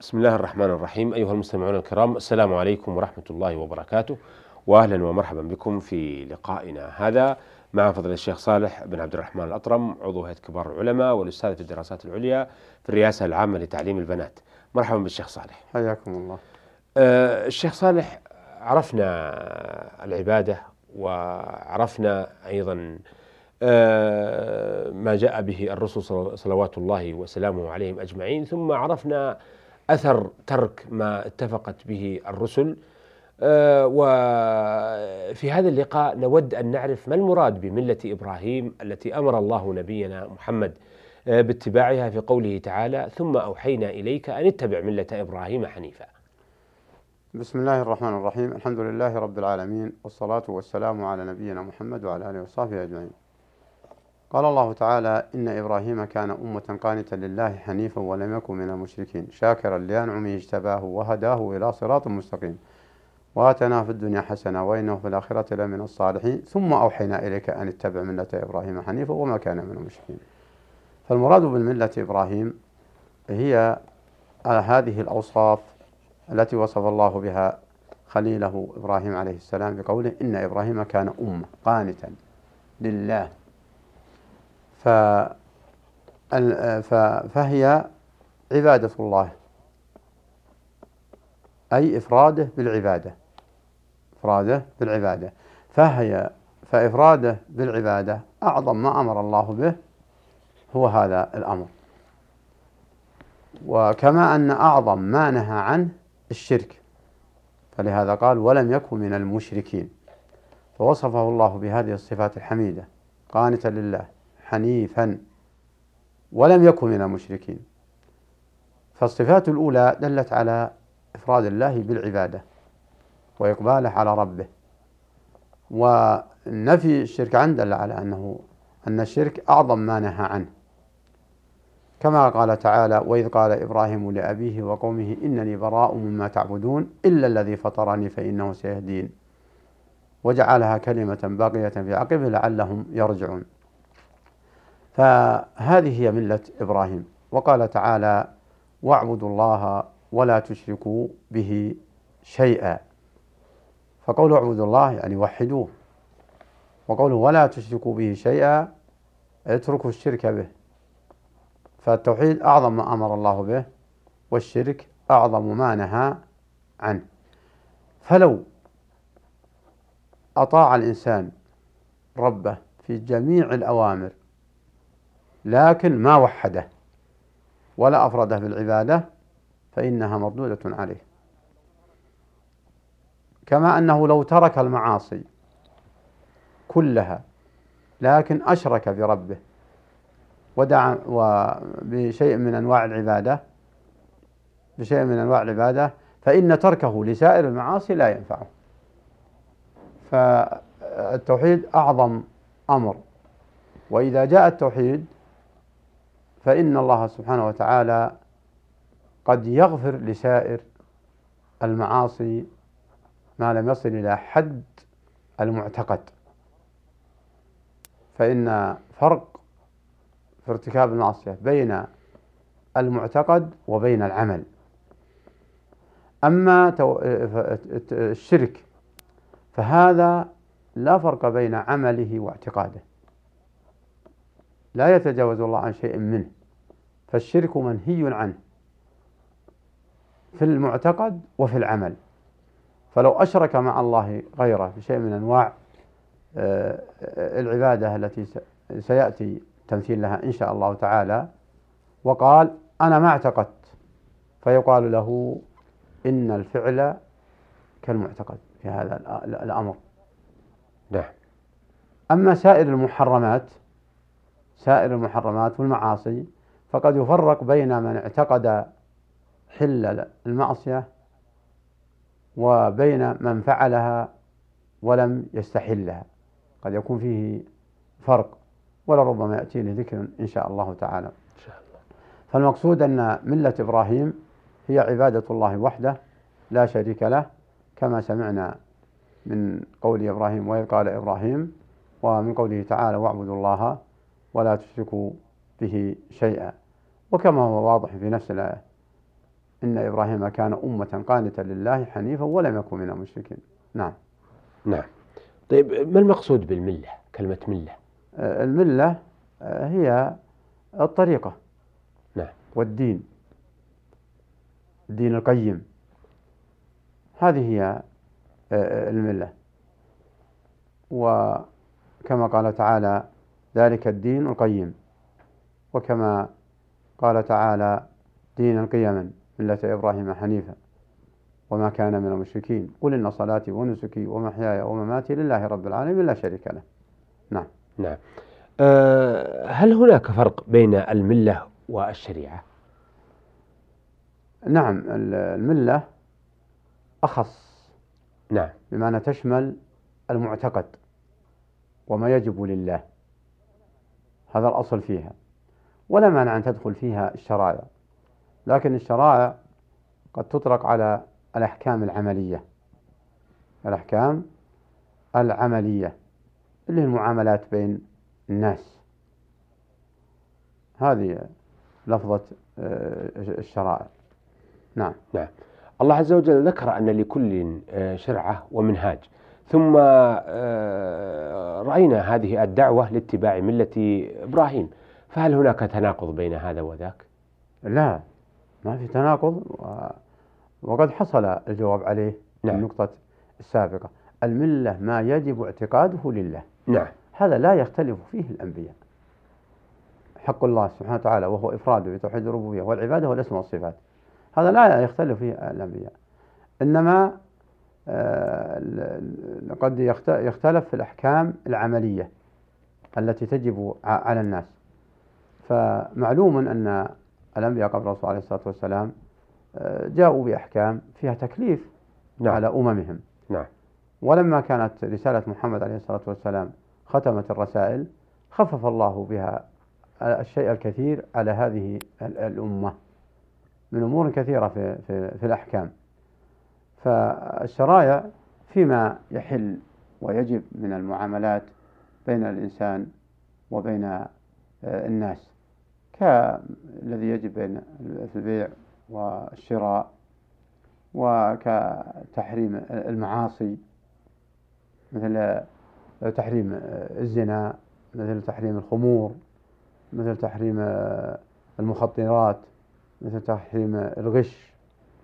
بسم الله الرحمن الرحيم. أيها المستمعون الكرام، السلام عليكم ورحمة الله وبركاته، وأهلا ومرحبا بكم في لقائنا هذا مع فضيلة الشيخ صالح بن عبد الرحمن الأطرم، عضو هيئة كبار العلماء والأستاذ في الدراسات العليا في الرئاسة العامة لتعليم البنات. مرحبا بالشيخ صالح. حياكم الله. الشيخ صالح، عرفنا العبادة وعرفنا أيضا ما جاء به الرسل صلوات الله وسلامه عليهم أجمعين، ثم عرفنا أثر ترك ما اتفقت به الرسل. وفي هذا اللقاء نود أن نعرف ما المراد بملة إبراهيم التي أمر الله نبينا محمد باتباعها في قوله تعالى: ثم أوحينا إليك أن اتبع ملة إبراهيم حنيفا. بسم الله الرحمن الرحيم. الحمد لله رب العالمين، والصلاة والسلام على نبينا محمد وعلى آله وصحبه أجمعين. قال الله تعالى: إن إبراهيم كان أمة قانتا لله حنيفا ولم يكن من المشركين شاكرا لأنعمه اجتباه وهداه إلى صراط مستقيم وآتيناه في الدنيا حسنة وإنه في الآخرة لمن الصالحين ثم أوحينا إليك أن اتبع ملة إبراهيم حنيفا وما كان من المشركين. فالمراد بالملة إبراهيم هي هذه الأوصاف التي وصف الله بها خليله إبراهيم عليه السلام بقوله: إن إبراهيم كان أمة قانتا لله. فهي عبادة الله، أي إفراده بالعبادة. فإفراده بالعبادة أعظم ما أمر الله به هو هذا الأمر، وكما أن أعظم ما نهى عنه الشرك، فلهذا قال: ولم يكن من المشركين، فوصفه الله بهذه الصفات الحميدة: قانتا لله حنيفا ولم يكن من المشركين. فالصفات الأولى دلت على إفراد الله بالعبادة وإقباله على ربه، ونفي الشرك عنه دل على أن الشرك أعظم ما نهى عنه، كما قال تعالى: وإذ قال إبراهيم لأبيه وقومه إنني براء مما تعبدون إلا الذي فطرني فإنه سيهدين وجعلها كلمة باقية في عقبه لعلهم يرجعون. فهذه هي ملة إبراهيم. وقال تعالى: واعبدوا الله ولا تشركوا به شيئا. فقوله اعبدوا الله يعني وحدوه، وقوله ولا تشركوا به شيئا اتركوا الشرك به. فالتوحيد أعظم ما أمر الله به، والشرك أعظم ما نهى عنه. فلو أطاع الإنسان ربه في جميع الأوامر لكن ما وحده ولا أفرده بالعبادة فإنها مردودة عليه. كما أنه لو ترك المعاصي كلها لكن أشرك بربه ودعا بشيء من أنواع العبادة فإن تركه لسائر المعاصي لا ينفعه. فالتوحيد أعظم أمر، وإذا جاء التوحيد فإن الله سبحانه وتعالى قد يغفر لسائر المعاصي ما لم يصل إلى حد المعتقد، فإن فرق في ارتكاب المعصية بين المعتقد وبين العمل. أما الشرك فهذا لا فرق بين عمله واعتقاده، لا يتجاوز الله عن شيء منه، فالشرك منهي عنه في المعتقد وفي العمل. فلو أشرك مع الله غيره بشيء من أنواع العبادة التي سيأتي تمثيل لها إن شاء الله تعالى وقال أنا ما اعتقدت، فيقال له إن الفعل كالمعتقد في هذا الأمر. نعم. أما سائر المحرمات والمعاصي فقد يفرق بين من اعتقد حل المعصية وبين من فعلها ولم يستحلها، قد يكون فيه فرق، ولربما يأتيني ذكر إن شاء الله تعالى. فالمقصود أن ملة إبراهيم هي عبادة الله وحده لا شريك له، كما سمعنا من قول إبراهيم وإذ قال إبراهيم، ومن قوله تعالى: واعبدوا الله ولا تشركوا به شيئا، وكما هو واضح في نفس الآية إن إبراهيم كان أمة قانتا لله حنيفا ولم يكن من المشركين. نعم. نعم. طيب، ما المقصود بالملة؟ كلمة ملة. الملة هي الطريقة. نعم. والدين، الدين القيم، هذه هي الملة. وكما قال تعالى ذلك الدين القيم، وكما قال تعالى دينا قيما ملة إبراهيم حنيفا وما كان من المشركين قل إن صلاتي ونسكي ومحياي ومماتي لله رب العالمين لا شريك له. نعم. نعم. هل هناك فرق بين الملة والشريعة؟ نعم، الملة أخص. نعم. بمعنى تشمل المعتقد وما يجب لله، هذا الأصل فيها، ولا مانع أن تدخل فيها الشرائع، لكن الشرائع قد تطلق على الأحكام العملية. الأحكام العملية اللي هي المعاملات بين الناس، هذه لفظة الشرائع. نعم. نعم. الله عز وجل ذكر أن لكل شرعة ومنهاج، ثم رأينا هذه الدعوة لاتباع ملة إبراهيم، فهل هناك تناقض بين هذا وذاك؟ لا، ما في تناقض، وقد حصل الجواب عليه في نعم. النقطة السابقة. الملة ما يجب اعتقاده لله، نعم. هذا لا يختلف فيه الأنبياء. حق الله سبحانه وتعالى وهو إفراده بتوحيد الربوبية والعبادة والاسم والصفات، هذا لا يختلف فيه الأنبياء. إنما قد يختلف في الأحكام العملية التي تجب على الناس. فمعلوم أن الأنبياء قبل الرسول عليه الصلاة والسلام جاءوا بأحكام فيها تكليف نعم. على أممهم. نعم. ولما كانت رسالة محمد عليه الصلاة والسلام ختمت الرسائل، خفف الله بها الشيء الكثير على هذه الأمة من أمور كثيرة في الأحكام. فالشرائع فيما يحل ويجب من المعاملات بين الإنسان وبين الناس، كالذي يجب في البيع والشراء، وكتحريم المعاصي مثل تحريم الزنا، مثل تحريم الخمور، مثل تحريم المخدرات، مثل تحريم الغش،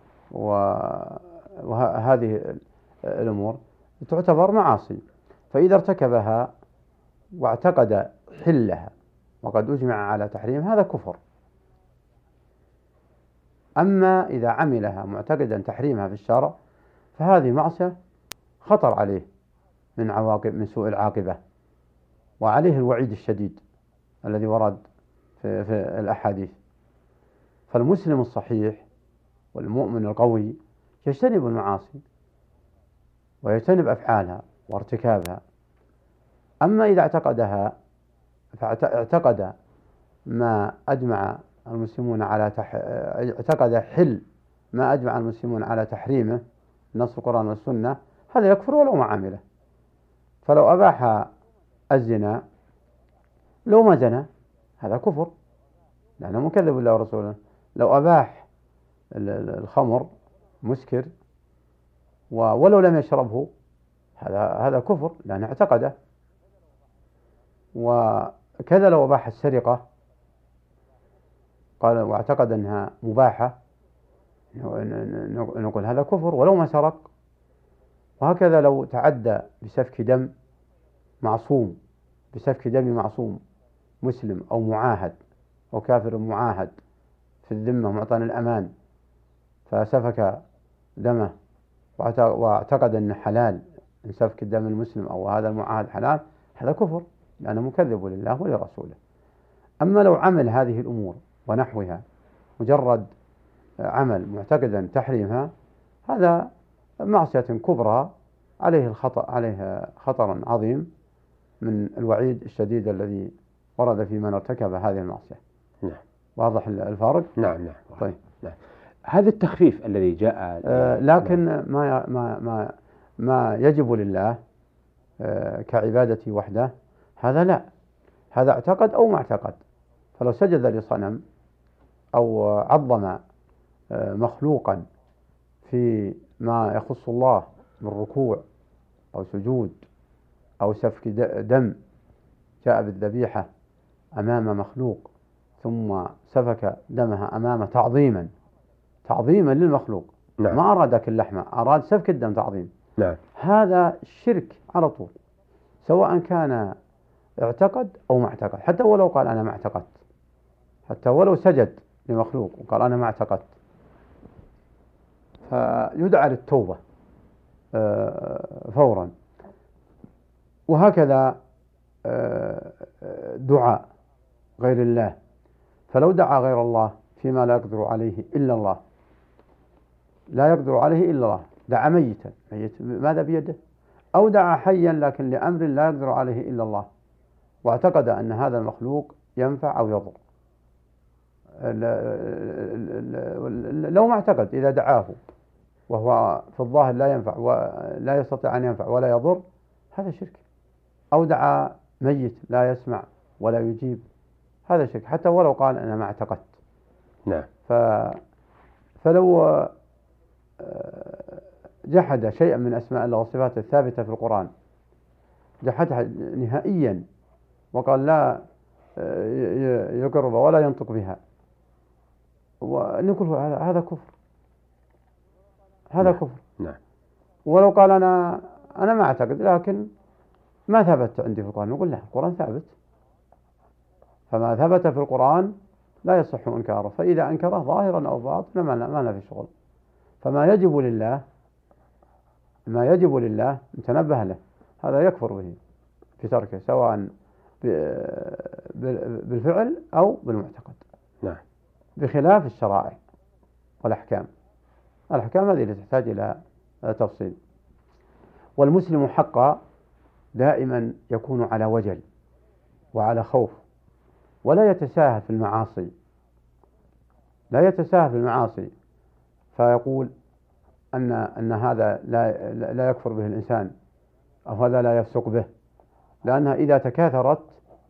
وهذه الأمور تعتبر معاصي. فإذا ارتكبها واعتقد حلها وقد أجمع على تحريم، هذا كفر. أما إذا عملها معتقدا تحريمها في الشرع، فهذه معصية خطر عليه من عواقب، من سوء العاقبة، وعليه الوعيد الشديد الذي ورد في الأحاديث. فالمسلم الصحيح والمؤمن القوي يجتنب المعاصي ويجتنب أفعالها وارتكابها. أما إذا اعتقدها، فاعتقد ما أجمع المسلمون على اعتقد حل ما أجمع المسلمون على تحريمه، نص القرآن والسنة، هذا يكفر ولو ما عمله. فلو أباح الزنا لو ما زنى، هذا كفر لأنه مكذب بالله ورسوله. لو أباح الخمر مسكر ولو لم يشربه، هذا كفر لأنه اعتقده. وكذا لو أباح السرقة قال واعتقد أنها مباحة، نقول هذا كفر ولو ما سرق. وهكذا لو تعدى بسفك دم معصوم، بسفك دم معصوم مسلم أو معاهد أو كافر معاهد في الذمة معطى الأمان، فسفك دمه واعتقد أنه حلال، إن سفك الدم المسلم أو هذا المعاهد حلال، هذا كفر لأنه مكذب لله ولرسوله. أما لو عمل هذه الأمور ونحوها مجرد عمل معتقدا تحريمها، هذا معصية كبرى عليه خطر عظيم من الوعيد الشديد الذي ورد في من ارتكب هذه المعصية. نعم. واضح الفارق؟ نعم. نعم. طيب. نعم. هذا التخفيف الذي جاء لكن ما يجب لله كعبادة وحده، هذا لا، هذا اعتقد أو ما اعتقد. فلو سجد لصنم أو عظم مخلوقا في ما يخص الله من ركوع أو سجود أو سفك دم، جاء بالذبيحة أمام مخلوق ثم سفك دمها أمامه تعظيما للمخلوق، نعم. ما أراد أكل اللحمة، أراد سفك الدم تعظيم. نعم. هذا شرك على طول، سواء كان اعتقد أو ما اعتقد، حتى ولو قال أنا ما اعتقدت، حتى ولو سجد لمخلوق وقال أنا ما اعتقدت، فيدعى للتوبة فورا. وهكذا دعاء غير الله، فلو دعا غير الله فيما لا يقدر عليه إلا الله، لا يقدر عليه إلا الله، دعا ميتا، ميت ماذا بيده؟ أو دعا حيا لكن لأمر لا يقدر عليه إلا الله، واعتقد أن هذا المخلوق ينفع أو يضر. لو ما اعتقد إذا دعاه وهو في الظاهر لا ينفع ولا يستطيع أن ينفع ولا يضر، هذا شرك. أو دعا ميت لا يسمع ولا يجيب، هذا شرك حتى ولو قال أنا ما اعتقدت. نعم. فلو جحد شيئا من أسماء الله وصفاته الثابتة في القرآن، جحدها نهائيا وقال لا يقر ولا ينطق بها، ونقول هذا كفر، هذا نعم. كفر. نعم. ولو قال أنا ما أعتقد لكن ما ثبت عندي في القرآن، نقول لا، القرآن ثابت، فما ثبت في القرآن لا يصح إنكاره، فإذا أنكره ظاهرا أو باطنا ما له في شغل. فما يجب لله، ما يجب لله نتنبه له، هذا يكفر به في تركه، سواء بالفعل أو بالمعتقد. نعم. بخلاف الشرائع والأحكام، الأحكام هذه تحتاج إلى تفصيل. والمسلم حقا دائما يكون على وجل وعلى خوف، ولا يتساهل في المعاصي، لا يتساهل في المعاصي فيقول أن هذا لا يكفر به الإنسان أو هذا لا يفسق به، لأنها إذا تكاثرت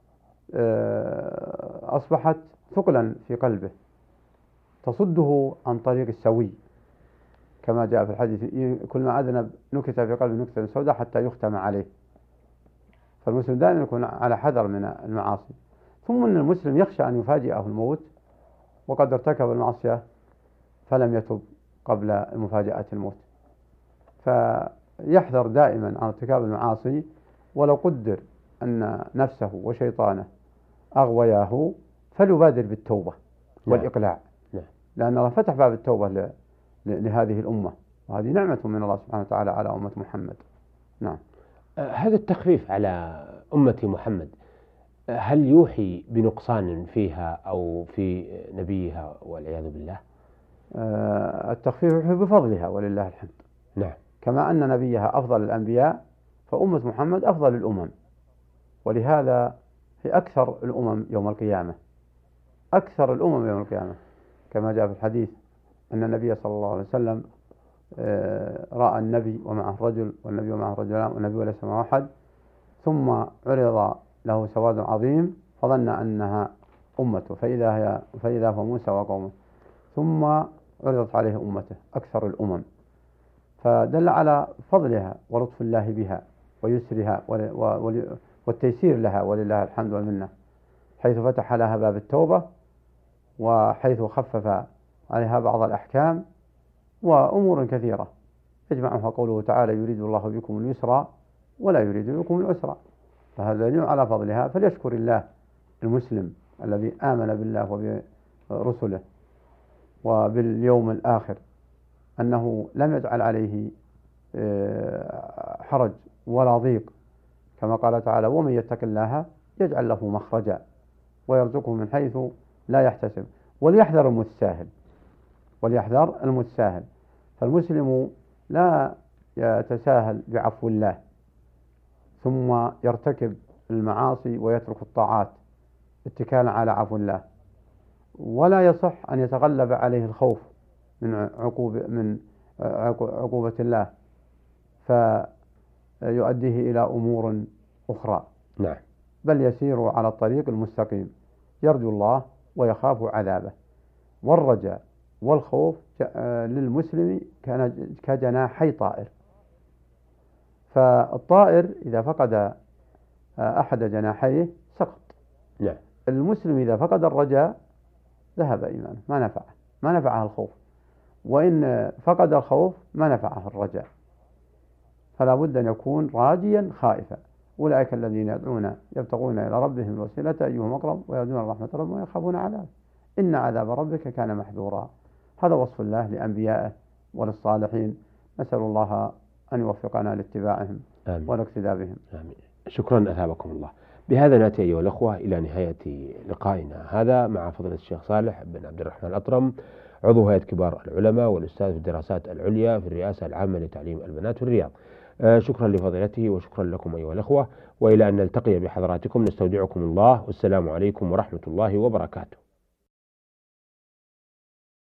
أصبحت ثقلا في قلبه تصده عن طريق السوي، كما جاء في الحديث كل ما أذنب نكت في قلبه نكتة سوداء حتى يختم عليه. فالمسلم دائما يكون على حذر من المعاصي. ثم أن المسلم يخشى أن يفاجئه الموت وقد ارتكب المعصية فلم يتب قبل مفاجأة الموت، فيحذر دائما عن ارتكاب المعاصي، ولو قدر أن نفسه وشيطانه أغوياه فليبادر بالتوبة والإقلاع، لأن الله فتح باب التوبة لهذه الأمة، وهذه نعمة من الله سبحانه وتعالى على أمة محمد. نعم. هذا التخفيف على أمة محمد هل يوحي بنقصان فيها أو في نبيها والعياذ بالله؟ التخفيف يوحي بفضلها ولله الحمد. نعم. كما أن نبيها أفضل الأنبياء فأمة محمد أفضل الأمم، ولهذا هي أكثر الأمم يوم القيامة، أكثر الأمم يوم القيامة، كما جاء في الحديث أن النبي صلى الله عليه وسلم رأى النبي ومعه رجل والنبي ومعه رجلان والنبي وليس معه أحد، ثم عرض له سواد عظيم فظن أنها أمته فإذا هو موسى وقومه، ثم عرضت عليه أمته أكثر الأمم، فدل على فضلها ولطف الله بها ويسرها والتيسير لها ولله الحمد والمنة، حيث فتح لها باب التوبة وحيث خفف عليها بعض الأحكام وأمور كثيرة يجمعها قوله تعالى يريد الله بكم اليسر ولا يريد بكم العسر، فهذا دليل على فضلها، فليشكر الله المسلم الذي آمن بالله وبرسله وباليوم الآخر أنه لم يجعل عليه حرج ولا ضيق، كما قال تعالى ومن يتق الله يجعل له مخرجا ويرزقه من حيث لا يحتسب. وليحذر المتساهل، فالمسلم لا يتساهل بعفو الله ثم يرتكب المعاصي ويترك الطاعات اتكالا على عفو الله، ولا يصح أن يتغلب عليه الخوف من عقوبة الله فيؤديه إلى أمور أخرى. نعم. بل يسير على الطريق المستقيم، يرجو الله ويخاف عذابه، والرجاء والخوف للمسلم كجناحي طائر. فالطائر إذا فقد أحد جناحيه سقط. نعم. المسلم إذا فقد الرجاء ذهب إيمانه، ما نفعه الخوف، وإن فقد الخوف ما نفعه الرجاء. فلا بد أن يكون راجيا خائفا. أولئك الذين يدعون يبتغون إلى ربهم الوسيلة أيهم أقرب ويرجون رحمة ربهم ويخافون عذابه إن عذاب ربك كان محذورا. هذا وصف الله لأنبيائه وللصالحين، نسأل الله أن يوفقنا لاتباعهم والاقتداء بهم. آمين. شكرا أثابكم الله. بهذا نأتي أيها الأخوة إلى نهاية لقائنا هذا مع فضيلة الشيخ صالح بن عبد الرحمن الأطرم، عضو هيئة كبار العلماء والأستاذ في الدراسات العليا في الرئاسة العامة لتعليم البنات في الرياض. شكرا لفضيلته وشكرا لكم أيها الأخوة، وإلى أن نلتقي بحضراتكم نستودعكم الله، والسلام عليكم ورحمة الله وبركاته.